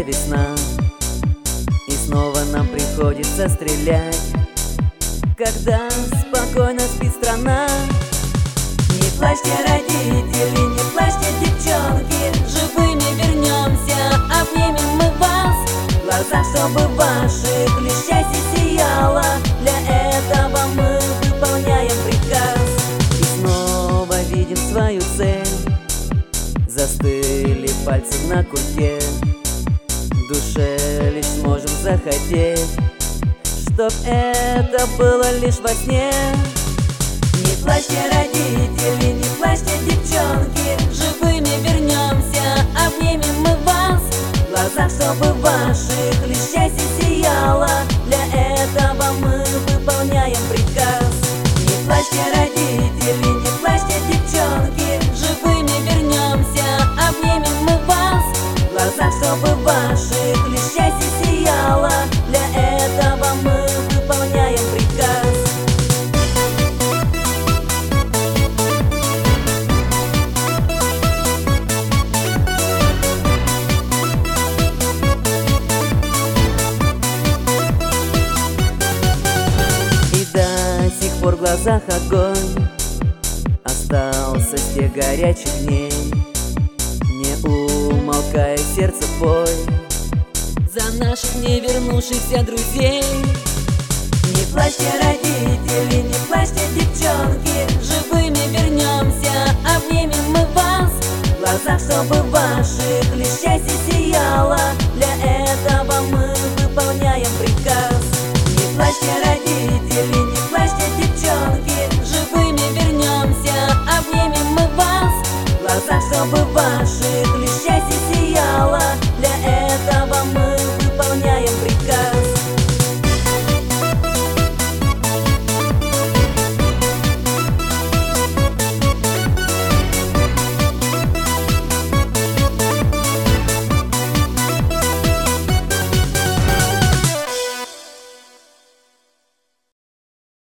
яркая весна, и снова нам приходится стрелять, когда спокойно спит страна. Не плачьте, родители, не плачьте, девчонки, живыми вернемся, обнимем мы вас. В глазах, чтобы ваших лишь счастье сияло, для этого мы выполняем приказ. И снова видим свою цель, застыли пальцы на курке, в душе лишь сможем захотеть, чтоб это было лишь во сне. Не плачьте, родители, не плачьте, девчонки, живыми вернемся, обнимем мы вас. В глазах, чтобы ваших лишь счастье сияло, для этого мы выполняем приказ. Не плачьте, родители, не плачьте, девчонки, живыми вернемся, обнимем мы вас. В глазах, чтобы ваших лишь счастье сияло, для этого мы выполняем приказ. В глазах огонь остался с тех горячих дней, не умолкая сердце пой за наших не вернувшихся друзей. Не плачьте, родители, не плачьте, девчонки, живыми вернемся, обнимем мы вас. В глазах, чтобы ваших лишь счастье сияло, для этого мы выполняем приказ. Не плачьте, родители, не плачьте, девчонки, живыми вернемся, обнимем мы вас. В глазах, чтобы ваших